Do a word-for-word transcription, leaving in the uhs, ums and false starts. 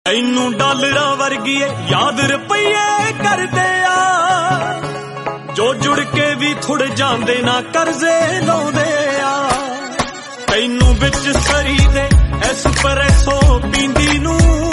ਤੈਨੂੰ ਡਾਲਰਾਂ ਵਰਗੀਏ ਯਾਦ ਰੁਪਈਏ ਕਰਦੇ ਆ, ਜੋ ਜੁੜ ਕੇ ਵੀ ਥੁੜ ਜਾਂਦੇ ਨਾ ਕਰਜ਼ੇ ਲਾਉਂਦੇ ਆ। ਤੈਨੂੰ ਵਿੱਚ ਸਰੀ ਦੇ ਐਸਪ੍ਰੈਸੋ ਪੀਂਦੀ ਨੂੰ